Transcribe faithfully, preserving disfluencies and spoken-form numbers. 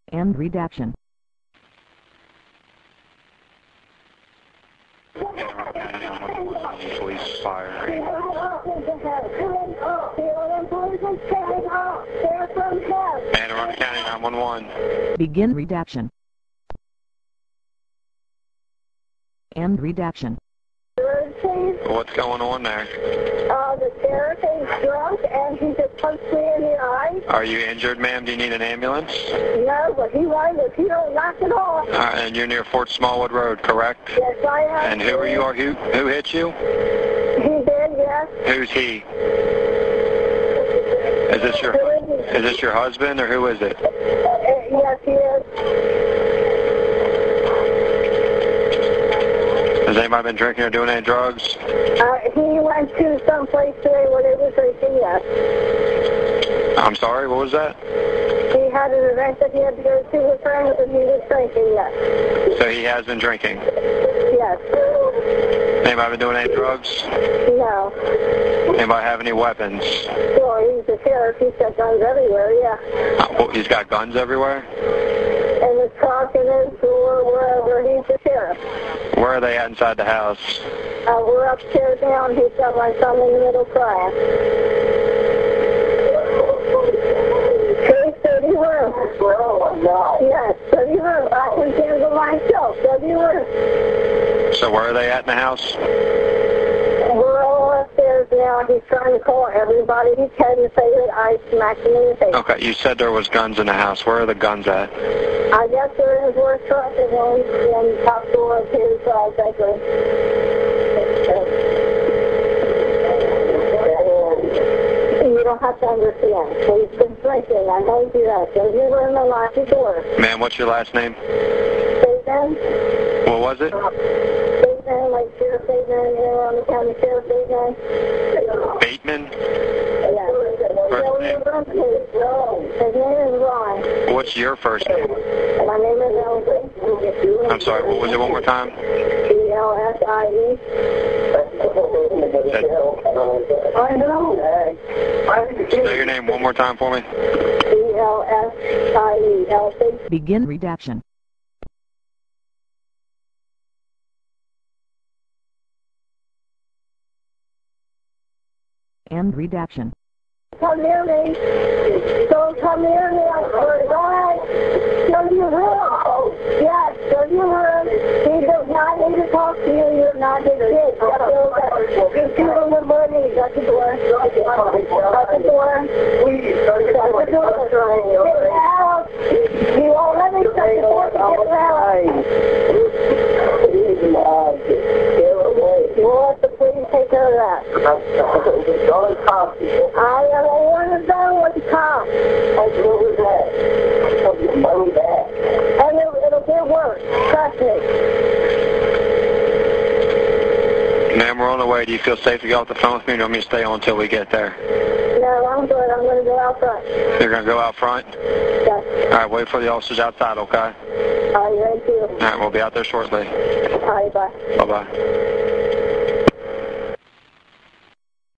End redaction. Police fire. Anne Arundel County nine one one. Begin redaction. End redaction. What's going on there? Uh, the sheriff is drunk and he just punched me in the eye. Are you injured, ma'am? Do you need an ambulance? No, but he wanted if he don't knock it off. Uh, and you're near Fort Smallwood Road, correct? Yes, I am. And who are you? Or who who hit you? He did, yes. Who's he? Is this your is this your husband or who is it? Uh, yes, he is. Has anybody been drinking or doing any drugs? Uh, he went to some place today where they were drinking, yes. I'm sorry, what was that? He had an event that he had to go to with friends and he was drinking, yes. So he has been drinking? Yes. Anybody been doing any drugs? No. Anybody have any weapons? Well, he's the sheriff. He's got guns everywhere, yeah. Uh, well, he's got guns everywhere? In his truck, in his door, wherever. He's the sheriff. Where are they at inside the house? Uh, we're upstairs now, and he's got my son in the middle crying. Okay, thirty rooms. Yes, thirty rooms. I can handle myself. thirty rooms. So where are they at in the house? We're all upstairs now. He's trying to call everybody he can to say that I smacked him in the face. Okay, you said there was guns in the house. Where are the guns at? I guess they're in his work truck and then in the top door of his uh, bedroom. You don't have to understand. He's been drinking. I told you that. So you were in the lock your door. Ma'am, what's your last name? Bateman? What was it? Bateman, like Sheriff Bateman, you know, on the county Sheriff Bateman. Bateman? Yeah. First name? His name is Ron. What's your first name? My name is Elsie. I'm sorry, what was it one more time? E L S I E. I know. Say your name one more time for me. E L S I E. Elsie. Begin redaction. End redaction. Come near me. Don't come near me. I'm sorry. Go ahead. Go to your room. Yes, go to your room. He does not need to talk to you. You're not his kid. Just give him the money. Shut the door. Shut the door. Shut the door. Get out. You won't let me shut the door. Get out. We'll let the police take care of that. I don't want to go with the cops. And it, it'll get worse. Trust me. Ma'am, we're on the way. Do you feel safe to get off the phone with me, or do you want me to stay on until we get there? No, I'm good. I'm going to go out front. You're going to go out front? Yes. All right, wait for the officers outside, okay? All right, thank you. All right, we'll be out there shortly. All right, bye. Bye-bye.